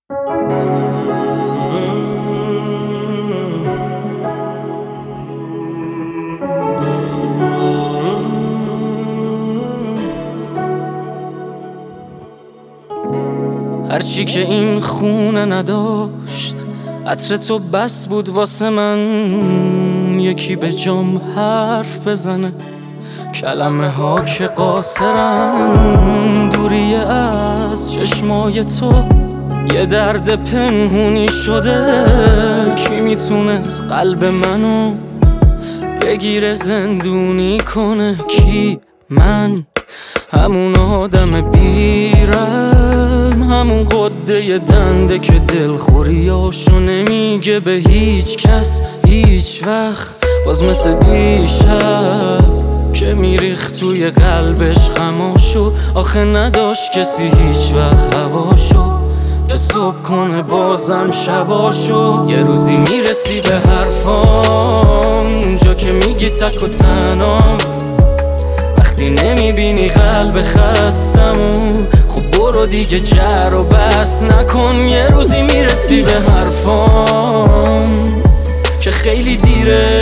هرچی که این خونه نداشت عطر تو بس بود واسه من، یکی به جام حرف بزنه، کلمه ها که قاصرن، دوری از چشمای تو یه درد پنهونی شده. کی میتونست قلب منو بگیره زندونی کنه؟ کی؟ من همون آدم بیرم، همون قده دنده که دلخوریاشو نمیگه به هیچ کس هیچ وقت، باز مثل دیشب که میریخت توی قلبش غماشو. آخه نداشت کسی هیچ وقت هواشو که صبح کنه بازم شباشو. یه روزی میرسی به حرفام، اونجا که میگی تک و تنام، وقتی نمیبینی قلب خستمو، خب برو دیگه جر و بس نکن. یه روزی میرسی به حرفام که خیلی دیره،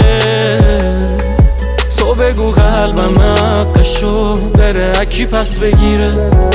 تو بگو قلبم حقشو بره، اکی پس بگیره.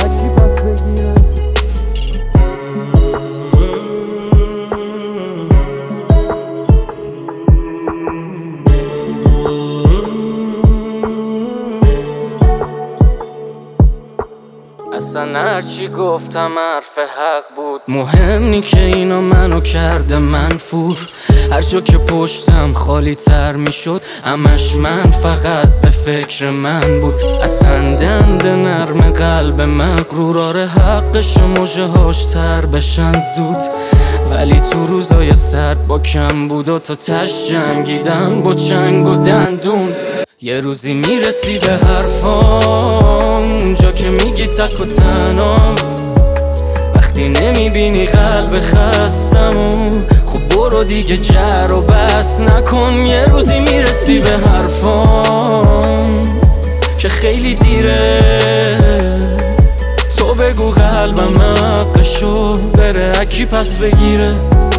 اصلا هرچی گفتم حرف حق بود، مهم نی که اینا منو کرده منفور. هر جا که پشتم خالی تر میشد، همش من فقط به فکر من بود. اصلا دند نرم قلب مغرور، آره حقش موجه هاش تر بشن زود. ولی تو روزای سرد با کم بود و تا تش جنگیدم با چنگ و دندون. یه روزی میرسی به حرفام، اونجا که میگی تک و تنام، وقتی نمیبینی قلب خستمو، خب برو دیگه جر و بس نکن. یه روزی میرسی به حرفام که خیلی دیره، تو بگو قلبم حقشو بره، اکی پس بگیره.